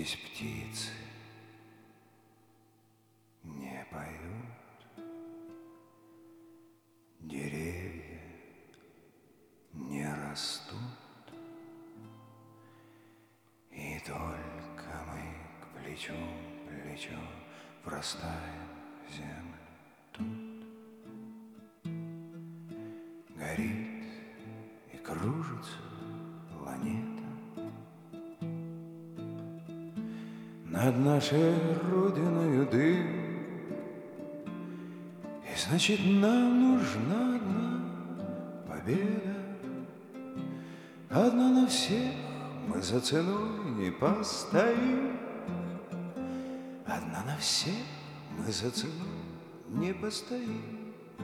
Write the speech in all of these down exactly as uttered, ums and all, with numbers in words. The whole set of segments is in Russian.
Здесь птицы не поют, деревья не растут, и только мы к плечу, плечу простаем в землю тут. Горит и кружится планета над нашей родиной дым, и значит нам нужна одна победа. Одна на всех мы за ценой не постоим, одна на всех мы за ценой не постоим.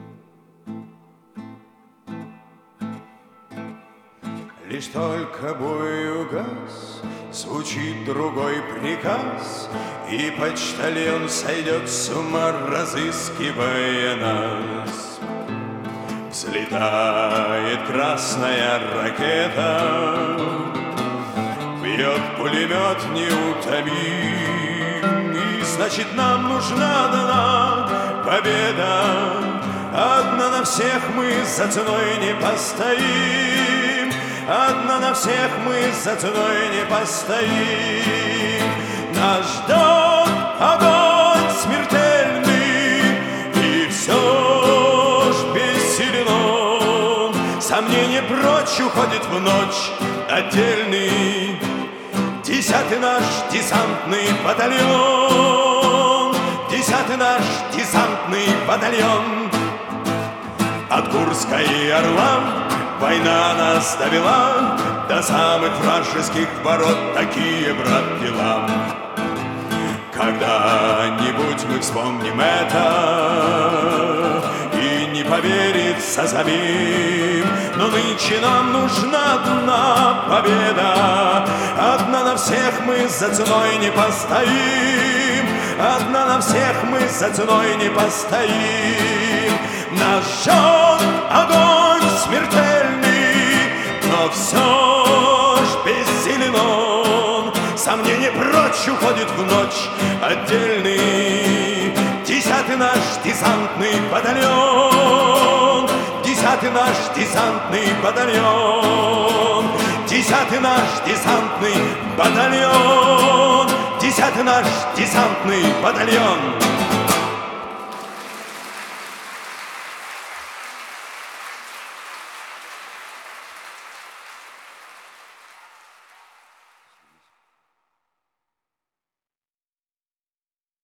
Лишь только бой угас, звучит другой приказ, и почтальон сойдет с ума, разыскивая нас. Взлетает красная ракета, бьет пулемет неутомим, и значит нам нужна одна победа. Одна на всех мы за ценой не постоим, одна на всех мы за ценой не постоим. Нас ждет огонь смертельный, и все ж бессилен он. Сомнение прочь уходит в ночь отдельный десятый наш десантный батальон, десятый наш десантный батальон. От Курска и Орла война нас довела до самых вражеских ворот, такие, брат, дела. Когда-нибудь мы вспомним это и не поверится самим, но нынче нам нужна одна победа. Одна на всех мы за ценой не постоим, одна на всех мы за ценой не постоим. Нас жжет огонь смертельный, но все ж бессилен он. Сомнение прочь уходит в ночь отдельный десятый наш десантный батальон, десятый наш десантный батальон, десятый наш десантный батальон, десятый наш десантный батальон.